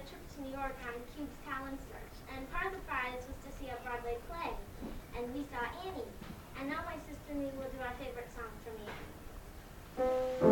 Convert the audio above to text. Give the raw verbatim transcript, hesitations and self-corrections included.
trip to New York on Cube's talent search, and part of the prize was to see a Broadway play. And we saw Annie. And now my sister and me will do our favorite song from Annie.